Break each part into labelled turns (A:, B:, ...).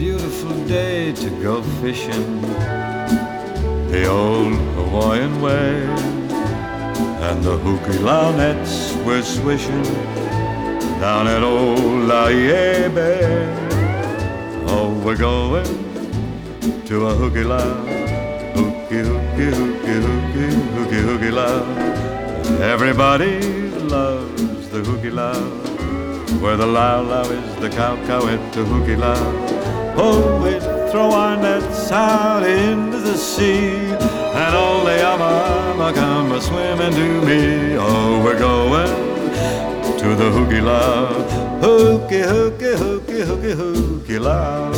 A: beautiful day to go fishing the old Hawaiian way, and the hukilau nets were swishing down at old Laie Bay. Oh, we're going to a hukilau, hooky, hooky, hooky, hooky, hooky, hukilau. Everybody loves the hukilau, where the laulau is the cow at the hukilau. Oh, we throw our nets out into the sea, and all the ama come a-swimming to me. Oh, we're going to the hukilau, hooky, hooky, hooky, hooky, hukilau.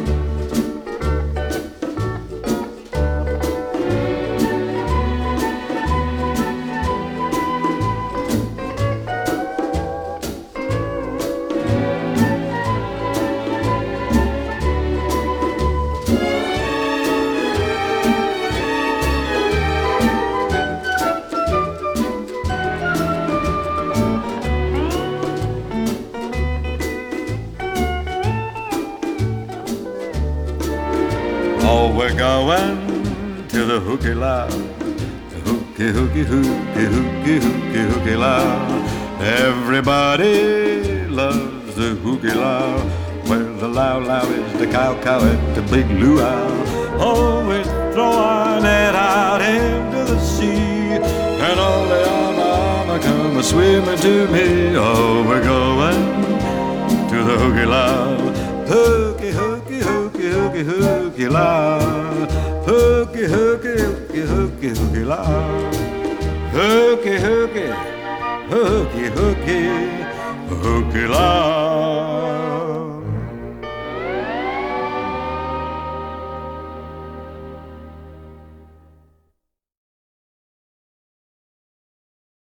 A: Oh, we're going to the hukilau, hooky, hooky, hooky, hooky, hooky, hukilau. Everybody loves the hukilau, where the laulau is the cow at the big luau. Oh, we throw our net out into the sea, and all the ama come a-swimming to me. Oh, we're going to the hukilau, hooky, hooky, hooky, hooky, hooky, la, hooky, hooky, hooky, hooky, hooky, la, hooky, hooky, hooky, hooky, hooky, la.